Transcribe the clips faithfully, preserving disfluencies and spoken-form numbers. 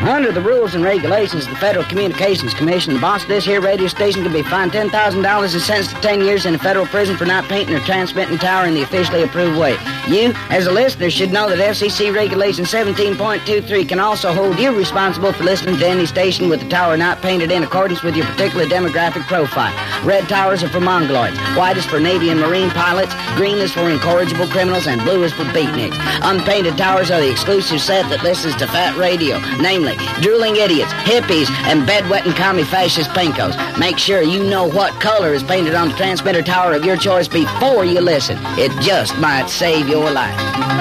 Under the rules and regulations of the Federal Communications Commission, the boss of this here radio station can be fined ten thousand dollars and sentenced to ten years in a federal prison for not painting or transmitting tower in the officially approved way. You, as a listener, should know that F C C Regulation seventeen point two three can also hold you responsible for listening to any station with the tower not painted in accordance with your particular demographic profile. Red towers are for mongoloids, white is for Navy and Marine pilots, green is for incorrigible criminals, and blue is for beatniks. Unpainted towers are the exclusive set that listens to fat radio, namely drooling idiots, hippies, and bedwetting commie fascist pinkos. Make sure you know what color is painted on the transmitter tower of your choice before you listen. It just might save your life.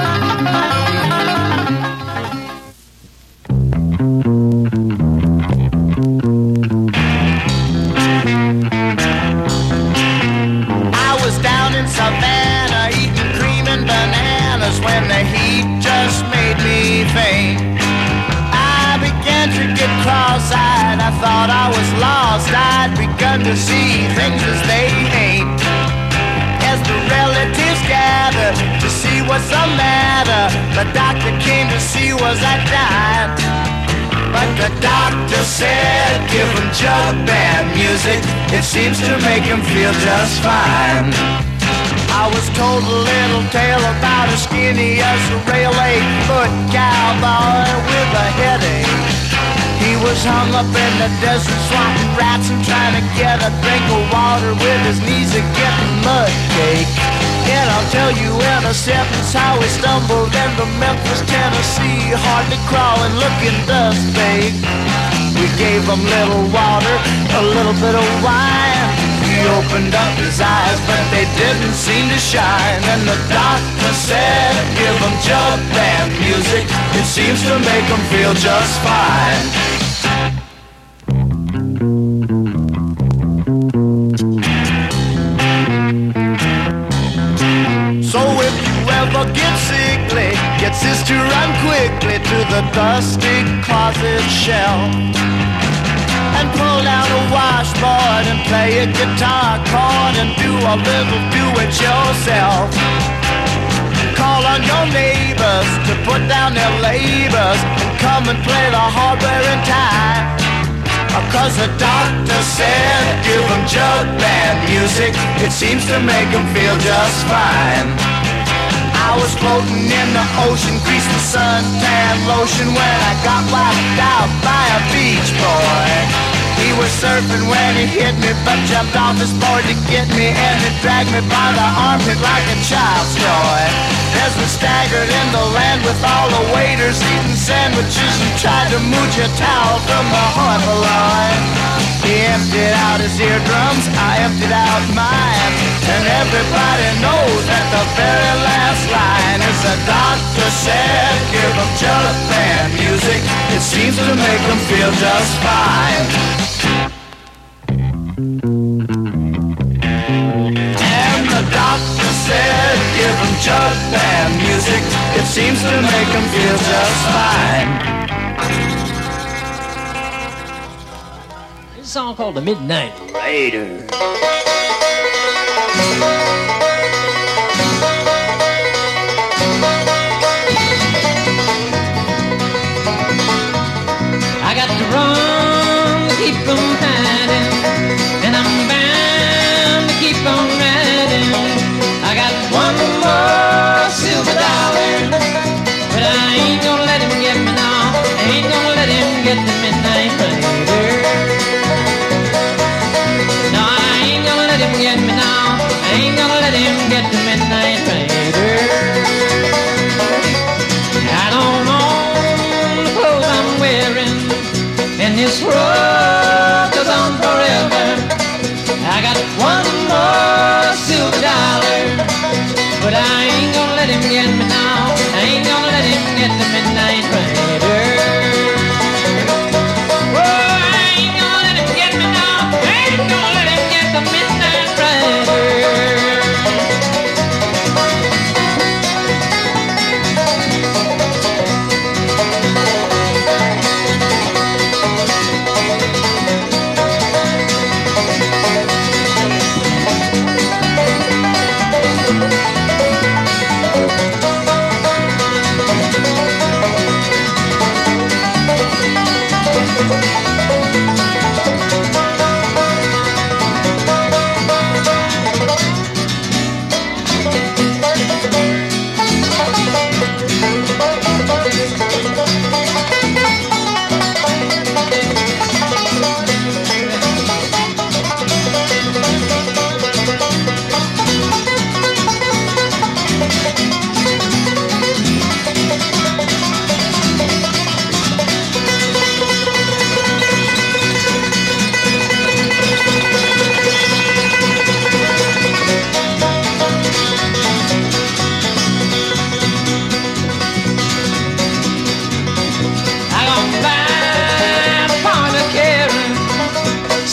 I was down in Savannah eating cream and bananas when the heat just made me faint. I began to get cross-eyed, I thought I was lost. I'd begun to see things as they ain't. As the relatives gathered to see what's the matter, the doctor came to see was I dying. But the doctor said, give him jug band music, it seems to make him feel just fine. I was told a little tale about a skinny as a rail eight-foot cowboy with a headache. He was hung up in the desert swatting rats and trying to get a drink of water with his knees a getting mud cake. And I'll tell you in a sentence how he stumbled into Memphis, Tennessee, hardly crawling, looking dust baked. We gave him little water, a little bit of wine. He opened up his eyes, but they didn't seem to shine. And the doctor said, give him jug band music, it seems to make him feel just fine. So if you ever get sickly, get sis to run quickly to the dusty closet shelf and pull down a washboard and play a guitar chord and do a little do-it-yourself. Call on your neighbors to put down their labors and come and play the hardware and tie. Cause the doctor said, give them jug band music, it seems to make them feel just fine. I was floating in the ocean, greased with suntan lotion when I got wiped out by a beach boy. He was surfing when he hit me, but jumped off his board to get me, and he dragged me by the armpit like a child's toy. As we staggered in the land with all the waiters eating sandwiches and tried to mooch a towel from the hoi polloi. He emptied out his eardrums, I emptied out mine, and everybody knows that the very last line is the doctor said, give them jug band music, it seems to make them feel just fine. And the doctor said, give them jug band music, it seems to make them feel just fine. This song called The Midnight Raider. I got to run to keep from hiding, and I'm bound to keep on riding. I got one more silver dollar, but I ain't gonna let him get me now. I ain't gonna let him get the midnight raider. No, I ain't gonna let him get me now. I ain't gonna let him get the midnight raider. I don't own the clothes I'm wearing, and this road goes on forever. I got one more silver dollar, but I ain't gonna let him get me now. I ain't gonna let him get the midnight raider. Oh, I ain't gonna let him get me now. I ain't gonna let him get the midnight raider.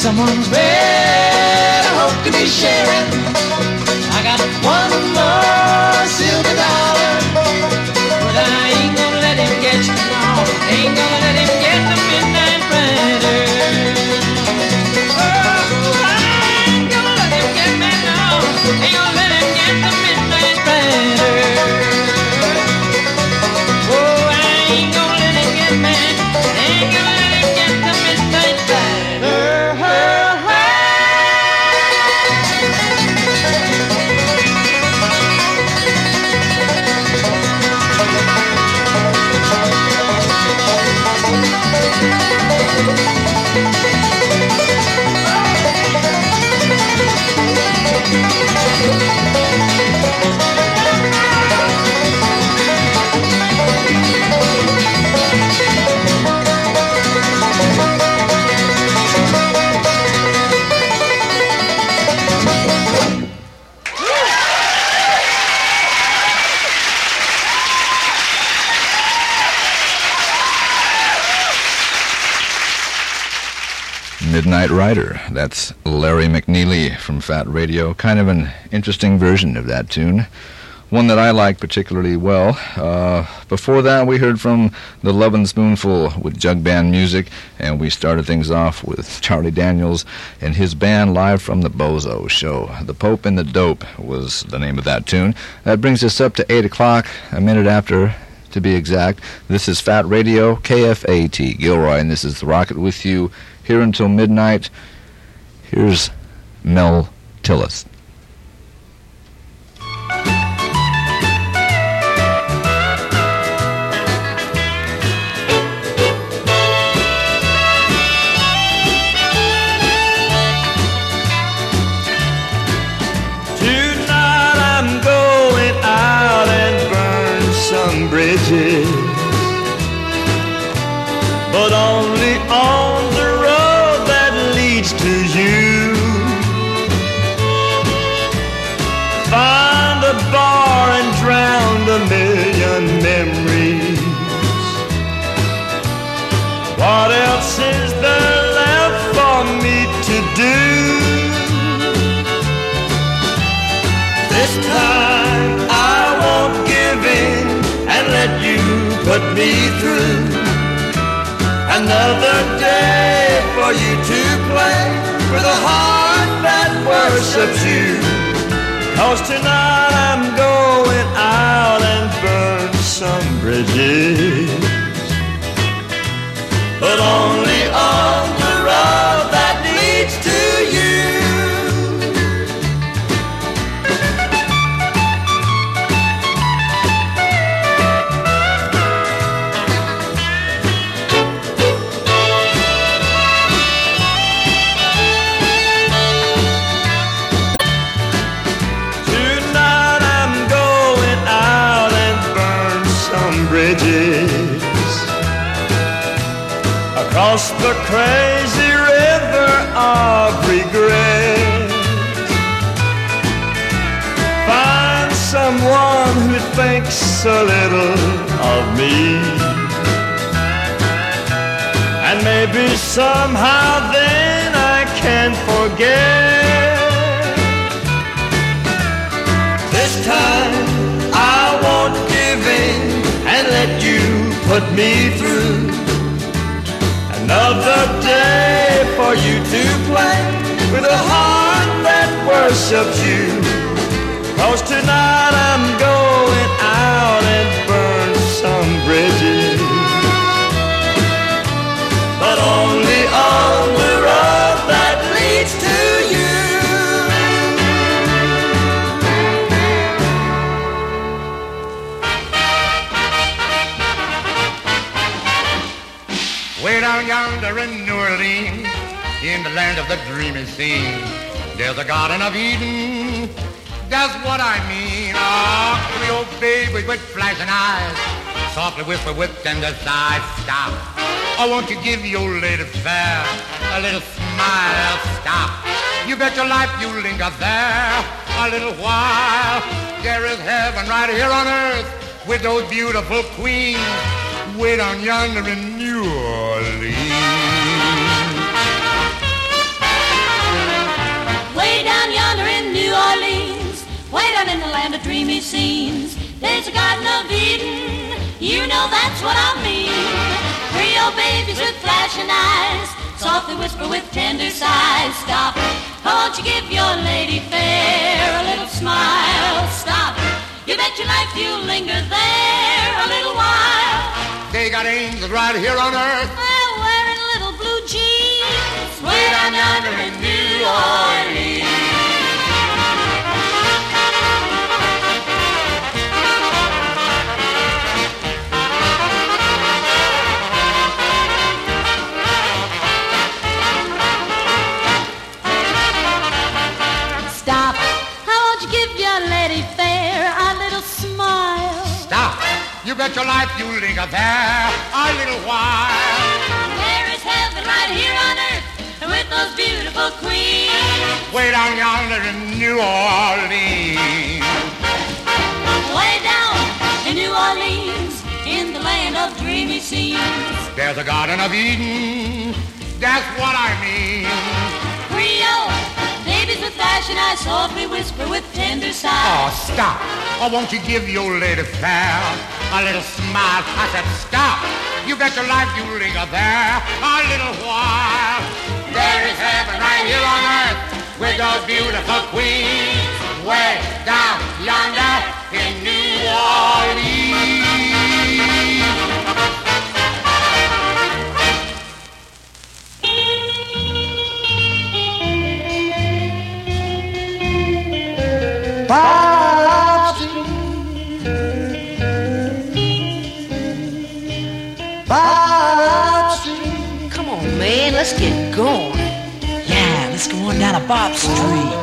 someone's bed I hope to be sharing. I got one more silver dollar, but I ain't gonna let him get you wrong. Ain't gonna let him get the midnight rider. Oh, I ain't gonna let him get me now. Ain't gonna let him get the midnight rider. Oh, I ain't gonna let him get me. Ain't gonna let him get the midnight rider. Midnight Rider. That's Larry McNeely from Fat Radio. Kind of an interesting version of that tune. One that I like particularly well. Uh, before that, we heard from the Lovin' Spoonful with jug band music, and we started things off with Charlie Daniels and his band live from the Bozo Show. The Pope and the Dope was the name of that tune. That brings us up to eight o'clock, a minute after, to be exact. This is Fat Radio, K F A T Gilroy, and this is The Rocket with you here until midnight. Here's Mel Tillis. Tonight I'm going out and burn some bridges, but only on the road that leads to you. Find a bar and drown a million memories. What else is there left for me to do? This time I won't give in and let you put me through. Another day for you to play with a heart that worships you. 'Cause tonight I'm going out and burn some bridges, but only on the road that leads to you. Across the crazy river of regret, find someone who thinks a little of me, and maybe somehow then I can forget. This time I won't give in and let you put me through. Another day for you to play with a heart that worships you. 'Cause tonight I'm going out and burn some bridges, but only on the road that leads to you. Way down yonder in New Orleans, in the land of the dreamy scene, there's a Garden of Eden, that's what I mean. Oh, Creole baby with flashing eyes, softly whisper with tender sighs, stop. I want to give your lady fair a little smile, stop. You bet your life you linger there a little while. There is heaven right here on earth with those beautiful queens, way down yonder in New Orleans. scenes. There's a Garden of Eden, you know that's what I mean. Creole babies with flashing eyes, softly whisper with tender sighs. Stop, won't you give your lady fair a little smile? Stop, you bet your life you'll linger there a little while. They got angels right here on earth. Well, wearing little blue jeans, way down yonder in New Orleans. Stop, how won't you give your lady fair a little smile? Stop, you bet your life you'll linger there a little while. There is heaven right here on earth with those beautiful queens. Way down yonder in New Orleans. Way down in New Orleans, in the land of dreamy scenes. There's a Garden of Eden, that's what I mean. Creole babies with fashion eyes softly whisper with tender sighs. Oh, stop. Oh, won't you give your lady fair a little smile? I said, stop. You bet your life you'll linger there a little while. There is heaven right here on earth with those beautiful queens. Way down yonder in New Orleans. Bob Street, Bob Street. Come on, man, let's get going. Yeah, let's go on down to Bob Street.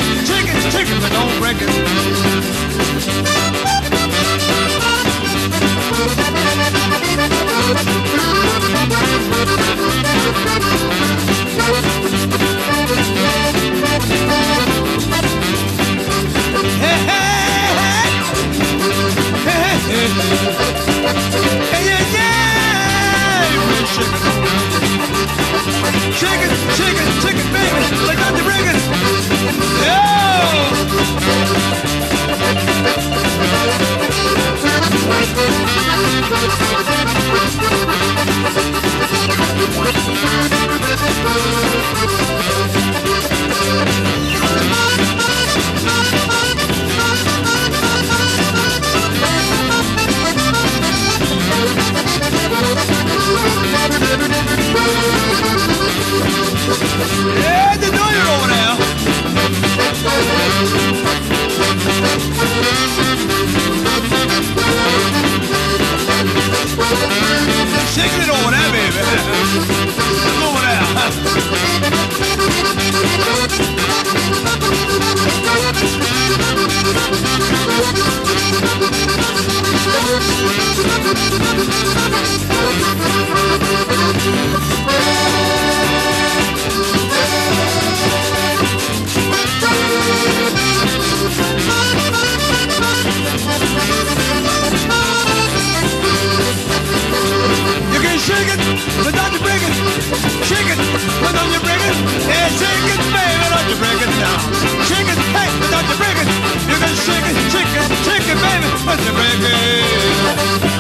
Chicken, but don't break it. shake it, shake it, shake it, baby. Like Doctor Reagan. Yeah. Yeah, they know you're over now. Shaking it over there, baby. Come over You can shake it without you break it. Shake it without you break it. Yeah, shake it, baby, without you break it now. Shake it, hey, without you break it. You can shake it, shake it, shake it, baby, without you break it.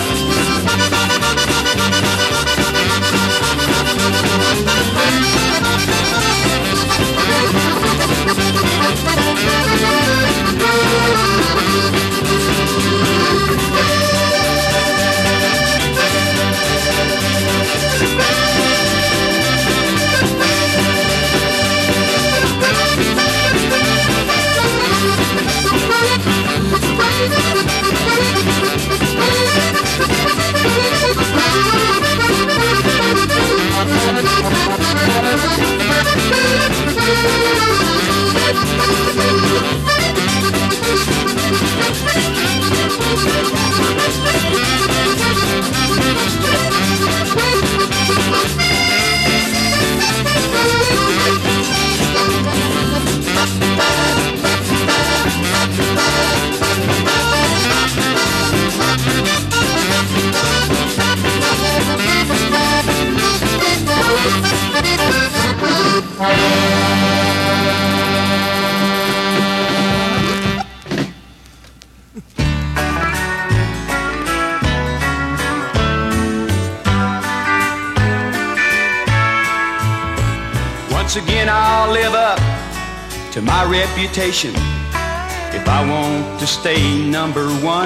Once again I'll live up to my reputation if I want to stay number one.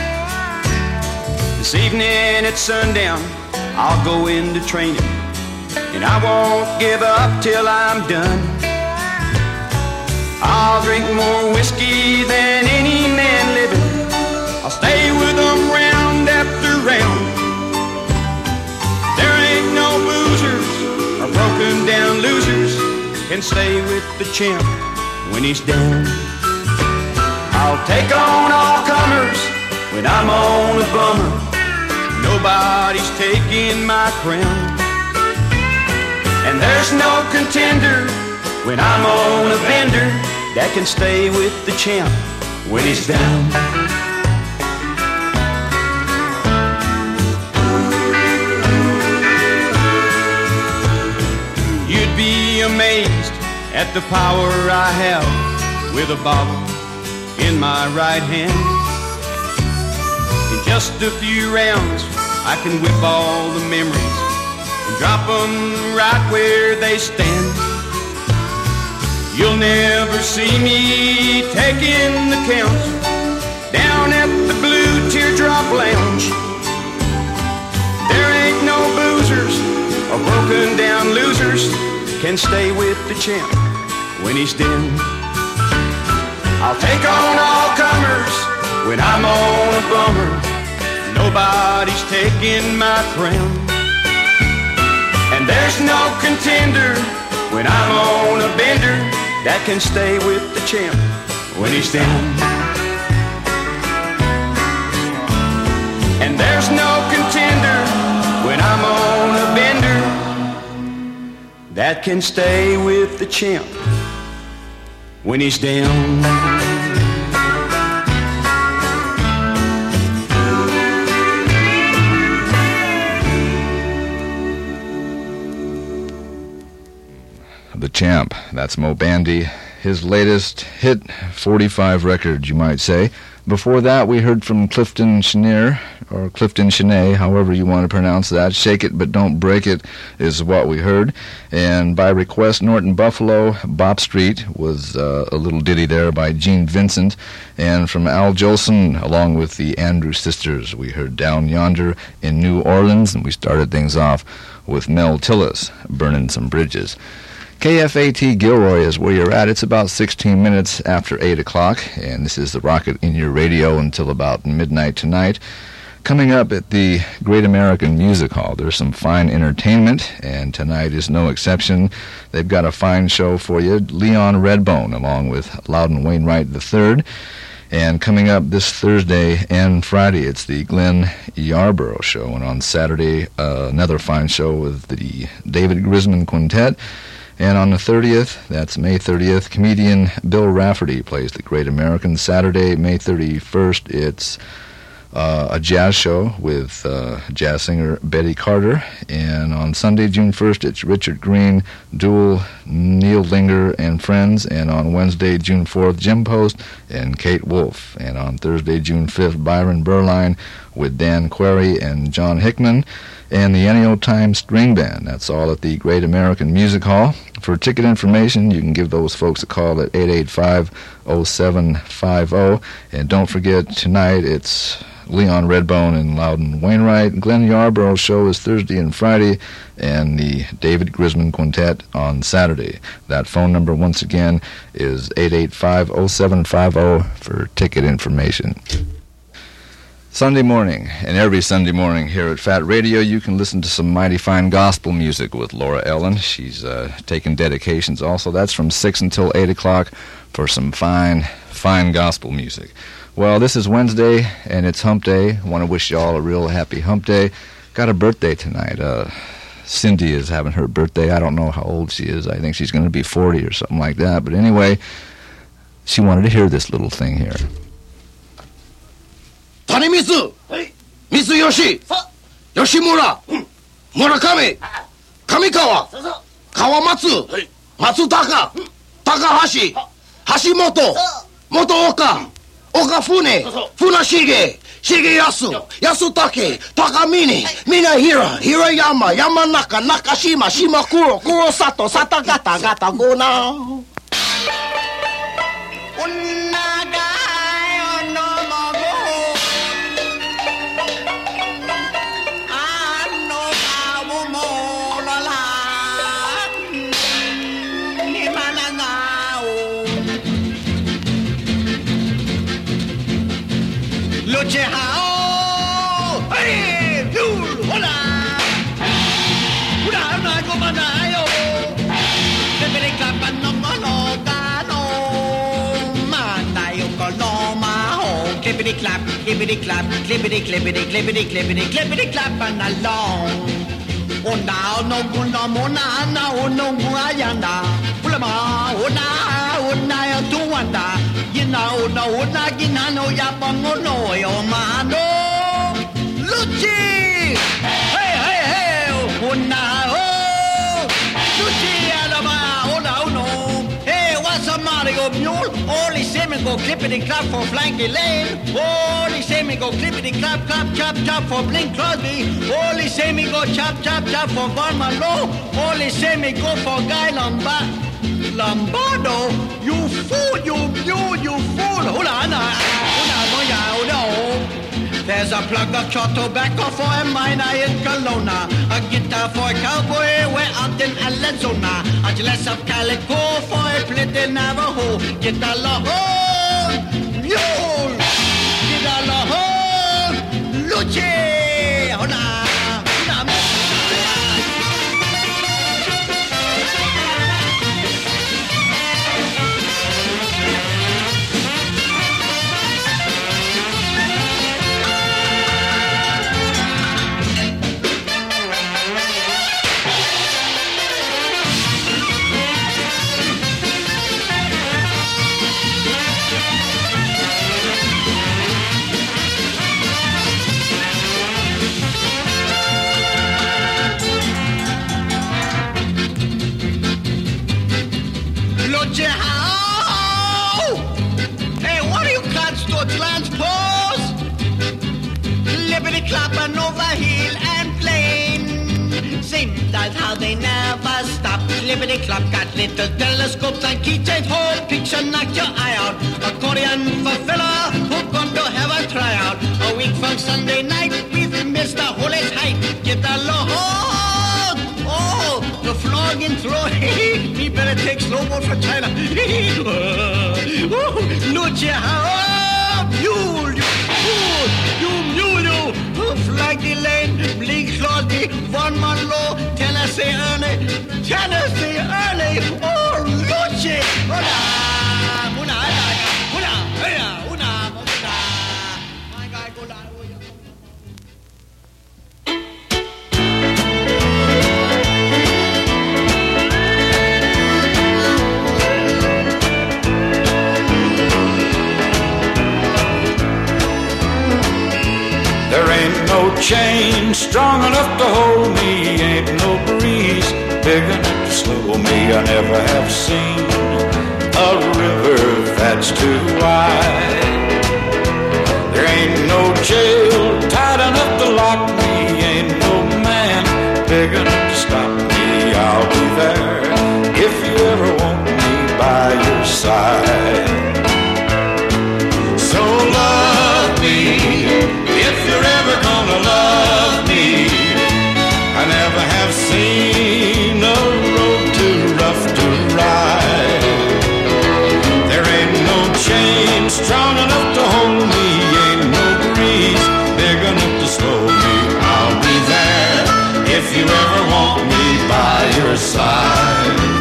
This evening at sundown I'll go into training, and I won't give up till I'm done. I'll drink more whiskey than any man living. I'll stay with them round after round. There ain't no boozers or broken down losers can stay with the champ when he's down. I'll take on all comers when I'm on a bummer. Nobody's taking my crown. And there's no contender when I'm on a bender that can stay with the champ when he's down. You'd be amazed at the power I have with a bottle in my right hand. In just a few rounds I can whip all the memories and drop them right where they stand. You'll never see me taking the count down at the Blue Teardrop Lounge. There ain't no boozers or broken down losers can stay with the champ when he's down. I'll take on all comers when I'm on a bummer. Nobody's taking my crown. And there's no contender when I'm on a bender that can stay with the champ when he's down. And there's no contender when I'm on a bender that can stay with the champ when he's down. The Champ. That's Mo Bandy. His latest hit, forty-five record, you might say. Before that, we heard from Clifton Chenier, or Clifton Chenier, however you want to pronounce that. Shake It But Don't Break It is what we heard. And by request, Norton Buffalo, Bop Street was uh, a little ditty there by Gene Vincent. And from Al Jolson, along with the Andrews Sisters, we heard Down Yonder in New Orleans. And we started things off with Mel Tillis, Burning Some Bridges. K F A T Gilroy is where you're at. It's about sixteen minutes after eight o'clock, and this is the Rocket in your radio until about midnight tonight. Coming up at the Great American Music Hall, there's some fine entertainment, and tonight is no exception. They've got a fine show for you. Leon Redbone, along with Loudon Wainwright the third. And coming up this Thursday and Friday, it's the Glenn Yarborough Show. And on Saturday, uh, another fine show with the David Grisman Quintet. And on the thirtieth, that's May thirtieth, comedian Bill Rafferty plays the Great American. Saturday, May thirty-first, it's uh, a jazz show with uh, jazz singer Betty Carter. And on Sunday, June first, it's Richard Green, Duel, Neil Linger, and Friends. And on Wednesday, June fourth, Jim Post and Kate Wolf. And on Thursday, June fifth, Byron Berline with Dan Query and John Hickman. And the Ennio Time String Band. That's all at the Great American Music Hall. For ticket information, you can give those folks a call at eight eight five, oh seven five oh. And don't forget, tonight it's Leon Redbone and Loudon Wainwright. Glenn Yarborough's show is Thursday and Friday, and the David Grisman Quintet on Saturday. That phone number, once again, is eight eight five, oh seven five oh for ticket information. Sunday morning, and every Sunday morning here at Fat Radio, you can listen to some mighty fine gospel music with Laura Ellen. She's uh, taking dedications also. That's from six until eight o'clock for some fine, fine gospel music. Well, this is Wednesday, and it's Hump Day. I want to wish you all a real happy Hump Day. Got a birthday tonight. Uh, Cindy is having her birthday. I don't know how old she is. I think she's going to be forty or something like that. But anyway, she wanted to hear this little thing here. 谷光、光吉、吉村、村上、上川、川松、松高、高橋、橋本、元岡、岡船、船重、重安、安武、高峰、峰平、平山、山中、中島、島黒、黒里、里方、方五な。Luce hao, hey, yul, hola, hola, una goma na yo, bebere klappa no no gano, manda yo koloma ho, clippity clap, clippity clap, clippity clippity clippity clippity clippity clap and along. Ona no guna mona na ono guayanda, ulama ona ona ya tuanda. Now, no, not Ginano, Yapangono, your mano. Luci! Hey, hey, hey! Una, oh! Luci, Alaba, oh, no, no. Hey, what's a Mario Mule? Only semen go clippity clap for Flanky Lane. Only semen go clippity clap, clap, chop, chop for Blink Crosby. Only semen go chop, chop, chop for Von Malo. Only semen go for Guy Lombard. Lombardo, you fool, you, you, you fool. Hold on, hold on, hold on, hold on. There's a plug of short tobacco for a miner in Kelowna, a guitar for a cowboy way out in Arizona, a glass of calico for a plate in Navajo. Get a lahore, mule, get a lahore, luce. Hold on. Lucha how? Hey, what are you cats do? Transpose? Lippity clapping over hill and plain. Seems that's how they never stop. Lippity clap got little telescopes and keychains. Whole picture knock your eye out. Accordion for fella who come to have a tryout. A week from Sunday night with Mister Holy's height. Get the load. Oh, the flogging throw. He better take slow mo for China. Lucha how? Mule, you fool, you mule, you. Flag the lane, blink Crosby, one man low, Tennessee Ernie, Tennessee Ernie, oh, Lucha. Hola, una, una, una, una, una. My God, go down. There ain't no chain strong enough to hold me, ain't no breeze big enough to slow me. I never have seen a river that's too wide. There ain't no jail tight enough to lock me, ain't no man big enough to stop me. I'll be there if you ever want me by your side. So love me if you're ever gonna love me. I never have seen a road too rough to ride. There ain't no chain strong enough to hold me, ain't no breeze big enough to slow me. I'll be there if you ever want me by your side.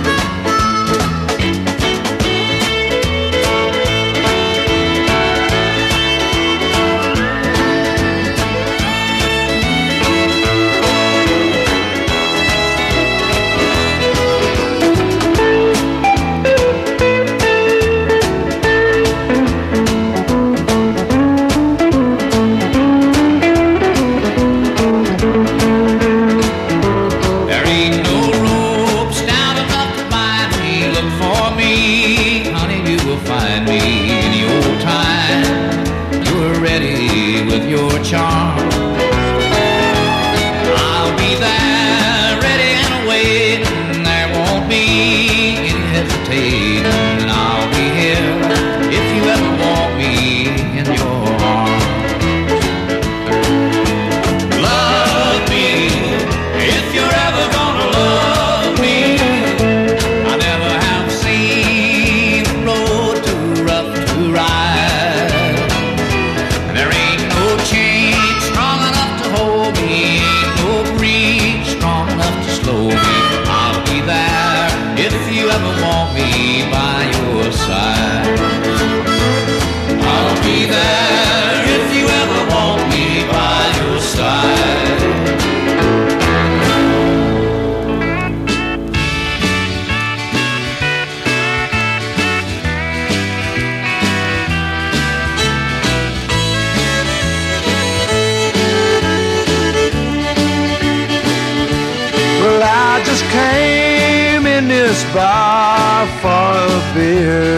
Bar for a beer.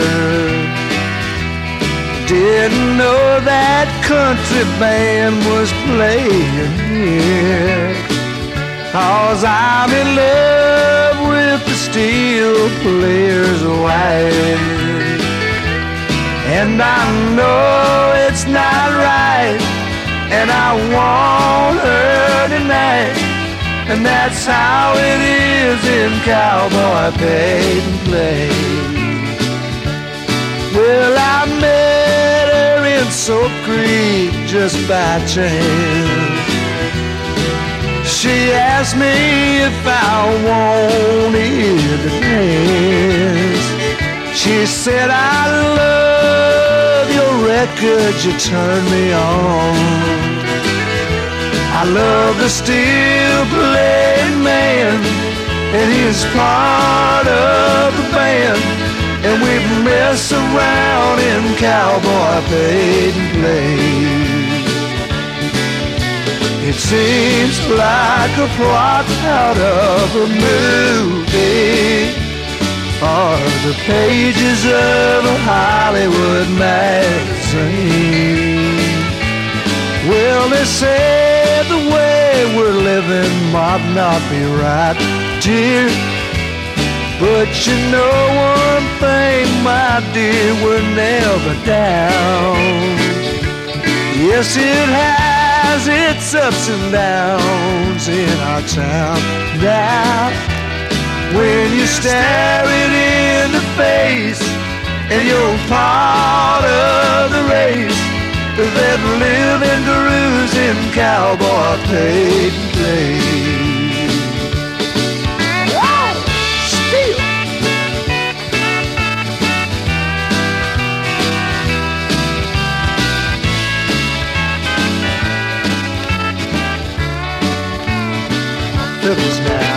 Didn't know that country band was playing here. 'Cause I'm in love with the steel player's wife, and I know it's not right, and I want her tonight. And that's how it is in cowboy paid and play. Well, I met her in Soap Creek just by chance. She asked me if I wanted to dance. She said, I love your record, you turn me on. I love the steel playing man, and he's part of the band, and we mess around in cowboy paid and play. It seems like a plot out of a movie or a the pages of a Hollywood magazine. Well, they said the way we're living might not be right, dear, but you know one thing, my dear, we're never down. Yes, it has its ups and downs in our town. Now, when you stare it in the face and you're part of the race that live and cruise in cowboy paid and played. Wow! Still. Fiddles now.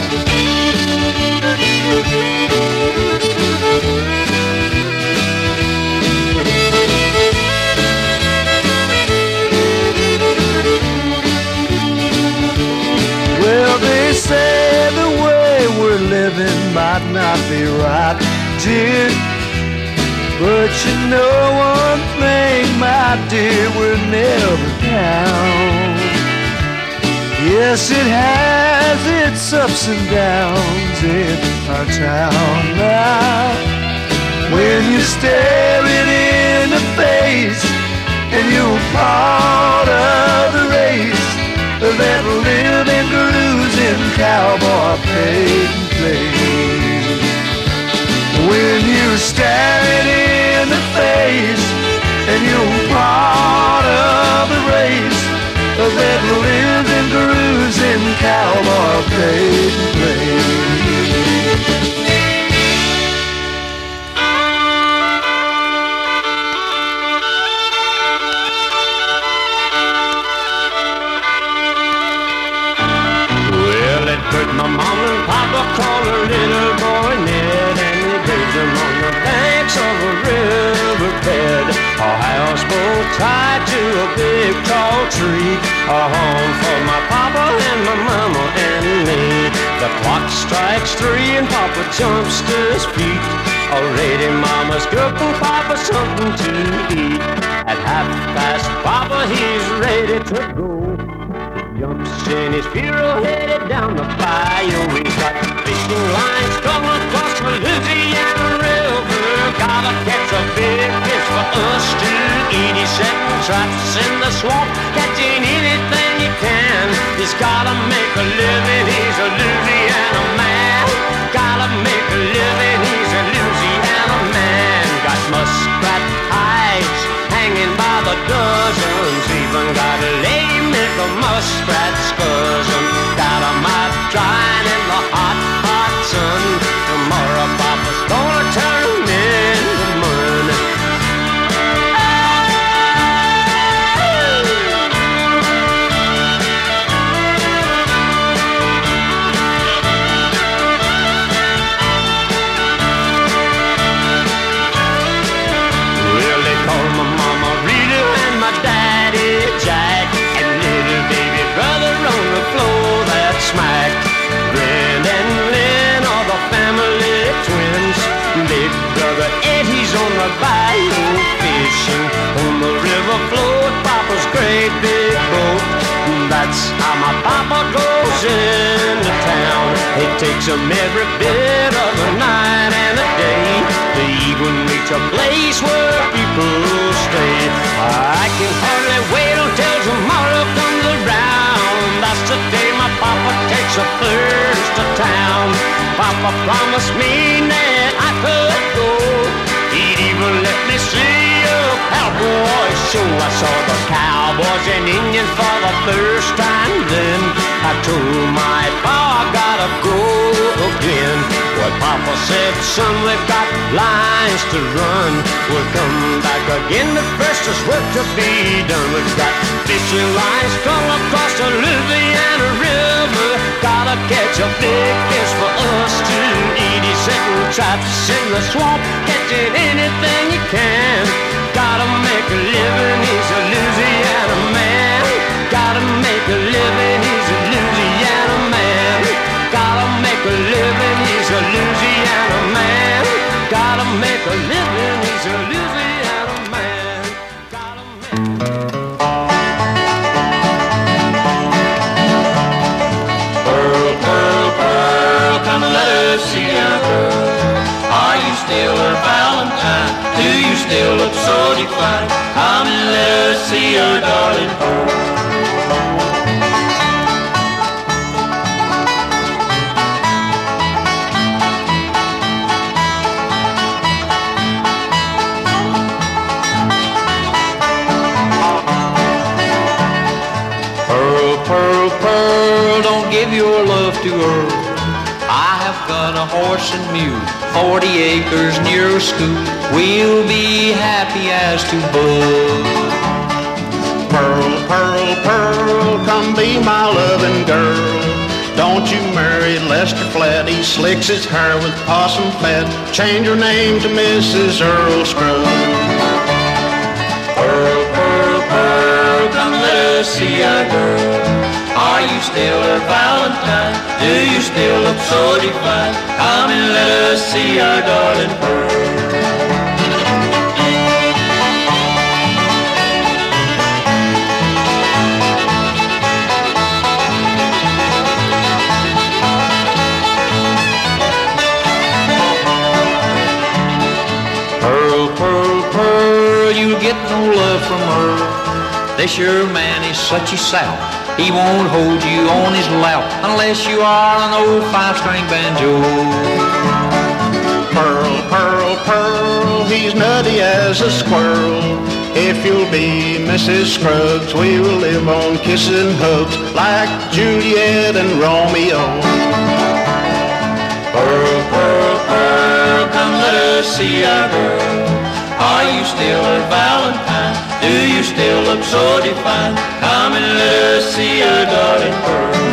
Well, they say the way we're living might not be right, dear, but you know one thing, my dear, we're never down. Yes, it has its ups and downs in our town now. When you stare it in the face and you're part of the race that live and cruise in cowboy paid and played. When you stare it in the face and you're part of the race that live and cruise in cowboy paid and played. Heard my mom and papa call her little boy Ned, and they buried him on the banks of a riverbed. A houseboat tied to a big tall tree, a home for my papa and my mama and me. The clock strikes three and papa jumps to his feet. Already mama's cooking papa something to eat. At half past papa he's ready to go. Jumps in his Bureau headed down the bayou. He's got fishing lines strung across the Louisiana River. Gotta catch a big fish for us to eat. He's setting traps in the swamp, catching anything he can. He's gotta make a living, he's a Louisiana man. Gotta make a living, he's a Louisiana man. Got muskrat hides hanging by the dozens. Even got a lady make a muskrat's cousin. Got 'em out drying in the hot, hot sun. Tomorrow papa's gonna turn 'em into money. Well, they call my mama Rita and my daddy Jack, and little baby brother on the floor that's smacked. Brent and Lynn are the family twins. Big brother Eddie's on the bayou fishing. On the river float papa's great big boat. That's how my papa goes into town. He takes 'em every bit of the night and the day. They even reach a place where people stay. I can hardly wait until tomorrow comes around. That's the day my papa takes a first to town. Papa promised me that I could go. He'd even let me see a cowboy show. I saw the cowboys and Indians for the first time then. I told my pa I gotta go again. Well, Papa said, son, we've got lines to run. We'll come back again, but first there's work to be done. We've got fishing lines strung across the Louisiana River. Gotta catch a big fish for us to eat. He's setting traps in the swamp, catching anything you can. Gotta make a living, he's a Louisiana man. Gotta make a living, he's a Louisiana man. Gotta make a living, he's a Louisiana man. you still her Valentine? Do you still look so divine? Come and let us see your darling Pearl. Pearl, Pearl, don't give your love to Earl. I have got a horse and mule, forty acres near a school. We'll be happy as two buds. Pearl, Pearl, Pearl, come be my loving girl. Don't you marry Lester Flatt, he slicks his hair with possum fat. Change your name to Missus Earl Scruggs. Pearl, Pearl, Pearl, come let us see our girl. Are you still her Valentine? Do you still look so divine? Come and let us see our darling Pearl. Pearl, Pearl, Pearl, you'll get no love from her. This your man is such a sow. He won't hold you on his lap unless you are an old five-string banjo. Pearl, Pearl, Pearl, he's nutty as a squirrel. If you'll be Missus Scruggs, we will live on kisses and hugs like Juliet and Romeo. Pearl, Pearl, Pearl, come let us see our girl. Are you still her Valentine? Do you still look so divine? Come and let us see your darling Pearl.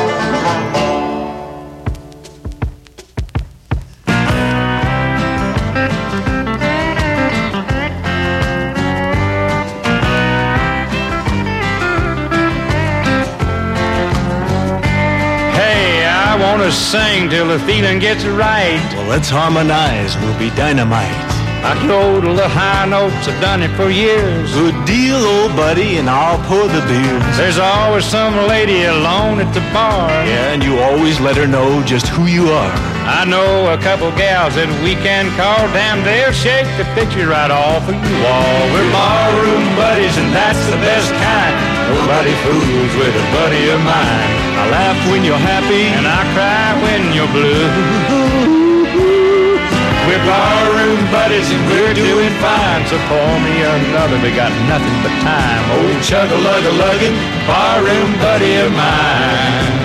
Hey, I want to sing till the feeling gets right. Well, let's harmonize. We'll be dynamite. I yodel the high notes, I've done it for years. Good deal, old buddy, and I'll pour the beers. There's always some lady alone at the bar. Yeah, and you always let her know just who you are. I know a couple gals that we can call. Damn, they'll shake the picture right off of your wall. We're barroom buddies, and that's the best kind. Nobody fools with a buddy of mine. I laugh when you're happy, and I cry when you're blue. We're barroom buddies and we're doing fine. So pour me another, we got nothing but time. Old chug-a-lug-a-luggin', barroom buddy of mine.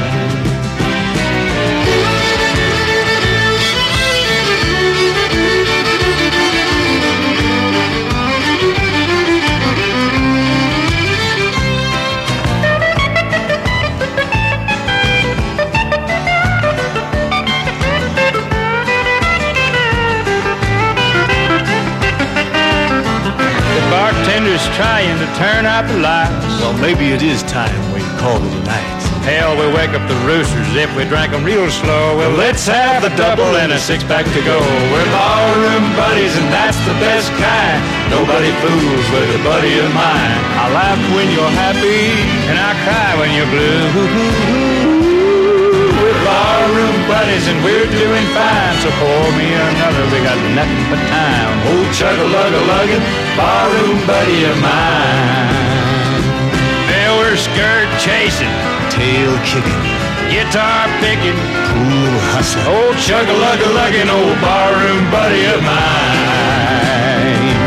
Bartender's trying to turn out the lights. Well, maybe it is time we call it a night. Hell, we wake up the roosters if we drank them real slow. Well, let's have a double and a six-pack to go. We're barroom buddies and that's the best kind. Nobody fools with a buddy of mine. I laugh when you're happy, and I cry when you're blue. We're barroom buddies and we're doing fine. So pour me another, we got nothing but time. Old chug-a-lug-a-luggin', barroom buddy of mine. Now we're skirt chasing, tail kicking, guitar picking, pool hustling. Old chug-a-lug-a-luggin', old barroom buddy of mine.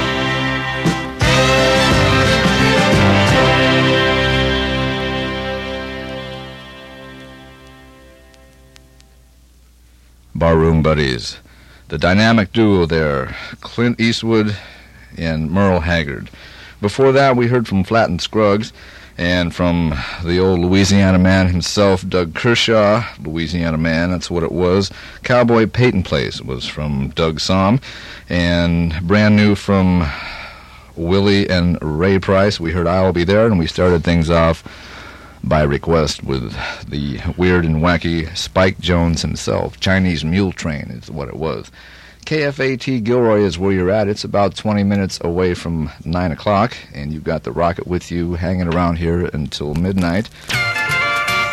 Barroom Buddies. The dynamic duo there, Clint Eastwood and Merle Haggard. Before that, we heard from Flatt and Scruggs, and from the old Louisiana man himself, Doug Kershaw, Louisiana Man, that's what it was. Cowboy Peyton Place was from Doug Somm, and brand new from Willie and Ray Price, we heard I'll Be There, and we started things off by request with the weird and wacky Spike Jones himself. Chinese Mule Train is what it was. K F A T Gilroy is where you're at. It's about twenty minutes away from nine o'clock, and you've got the rocket with you hanging around here until midnight.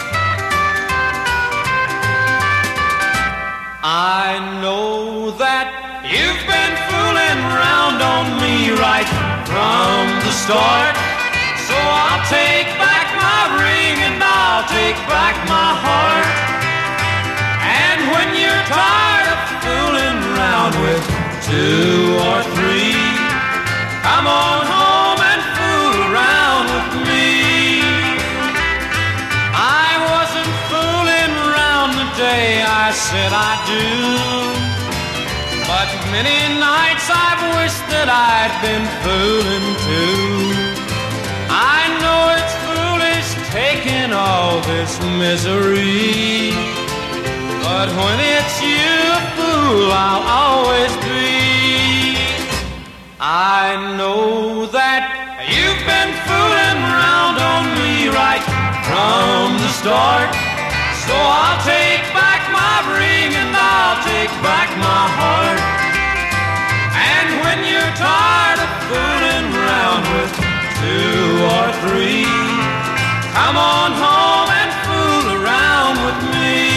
I know that the start. So I'll take back my ring and I'll take back my heart. And when you're tired of fooling around with two or three, come on home and fool around with me. I wasn't fooling around the day I said I do, but many nights I've wished that I'd been fooling too. I know it's foolish taking all this misery, but when it's you, a fool I'll always be. I know that you've been fooling around on me right from the start. So I'll take back my ring and I'll take back my heart. And when you're tired of fooling around with two or three, come on home and fool around with me.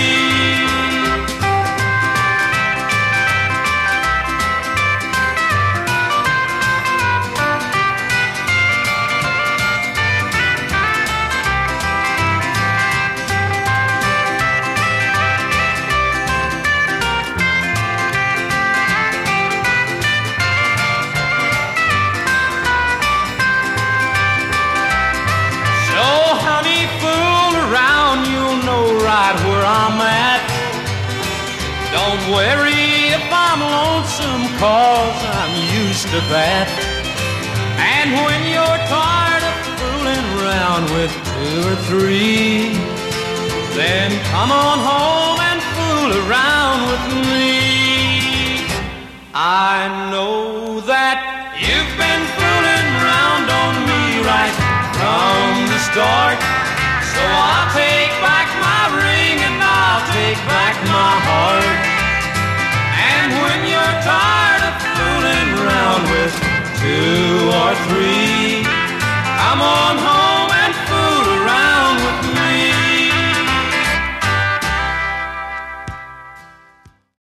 Where I'm at, don't worry if I'm lonesome, cause I'm used to that. And when you're tired of fooling around with two or three, then come on home and fool around with me.